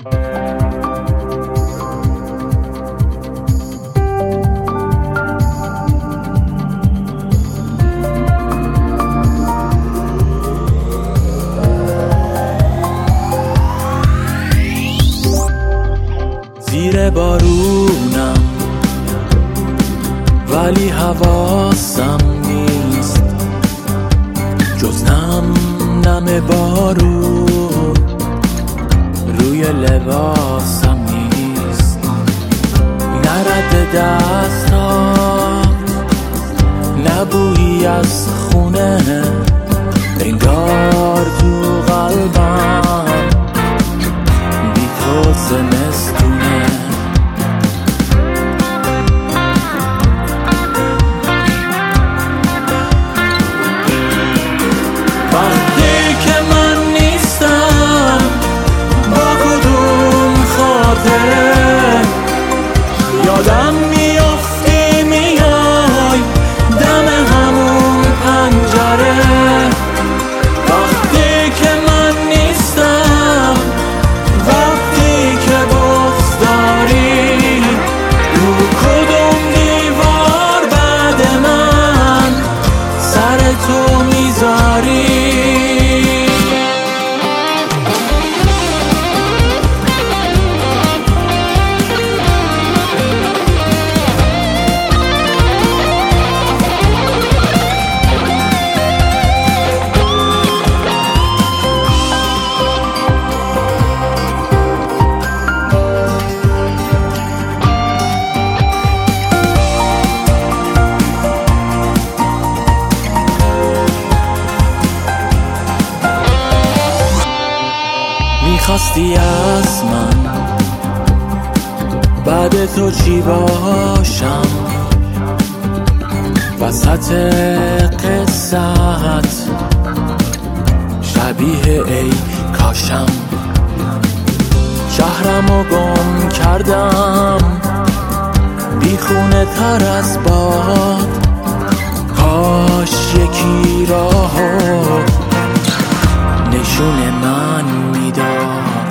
زیر بارونم ولی حواسم نیست، جز نم بارون روی لباسم نیست. نرد دستات، نبویی از خونه، انگار تو قلبم بی تو زمستونه. وقتی که من نیستم با کدوم خاطره یادم میافتی، میای دم همون پنجره. وقتی که من نیستم، وقتی که بغض داری، رو کدوم دیوار بعد من سر تو میذاری. میخواستی از من بعد تو چی باشم، وسط قصت شبیه ای کاشم. شهرمو گم کردم بی خونه تر از باد، کاش یکی راهو نشون من میداد.